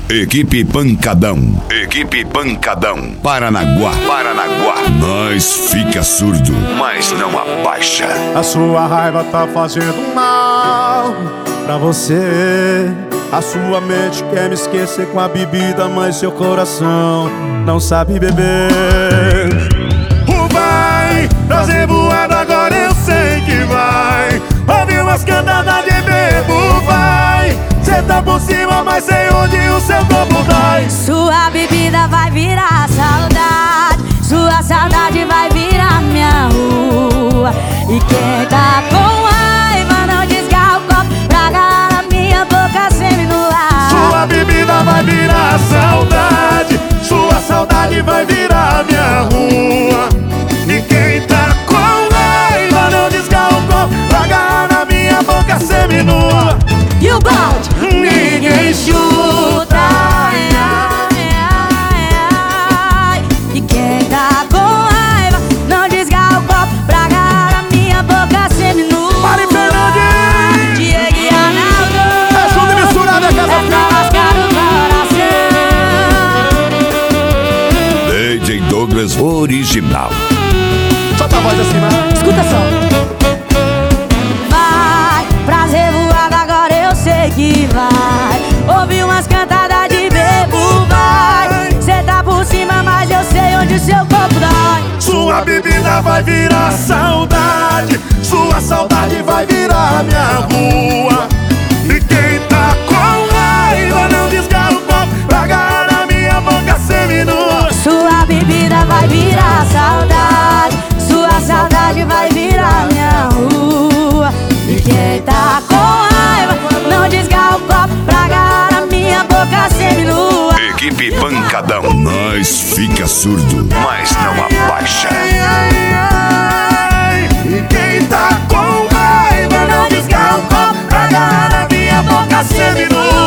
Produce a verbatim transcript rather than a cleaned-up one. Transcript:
Equipe Pancadão. Equipe Pancadão. Paranaguá. Paranaguá. Nós fica surdo, mas não abaixa. A sua raiva tá fazendo mal pra você. A sua mente quer me esquecer com a bebida, mas seu coração não sabe beber. Vai trazer voada, agora eu sei que vai. Ouvir umas cantadas de bebo, vai. Cê tá por cima, mas sei onde o seu corpo dói. Sua bebida vai virar saudade, sua saudade vai virar minha rua. E quem tá com raiva não desgarra o copo pra agarrar a minha boca seminua. Sua bebida vai virar saudade, sua saudade vai virar minha rua. E quem tá com raiva não desgarra o copo pra agarrar na minha boca seminua. E o balde ninguém chuta, ai, ai, ai, ai. E quem tá com raiva não desgarra o copo pra agarrar a minha boca seminua. Mari Fernandes, Diego e Arnaldo, é tudo misturado, é casa é pra lascar o coração. D J Douglas original. solta a voz acima. Escuta só. Vai, prazer voado, agora eu sei que vai. Ouvi umas cantadas de bebo, vai. Cê tá por cima, mas eu sei onde o seu corpo dói. Sua bebida vai virar saudade, sua saudade vai virar minha rua. E quem tá com raiva não desgarra o copo pra agarrar na minha boca seminua. Sua bebida vai virar saudade, sua saudade vai virar minha rua. E quem tá com raiva não desgarra o copo pra agarrar a minha boca seminua. Equipe Pancadão. Nós fica surdo, mas não abaixa. Ai, ai, ai. E quem tá com raiva não desgarra o copo pra agarrar na minha boca seminua.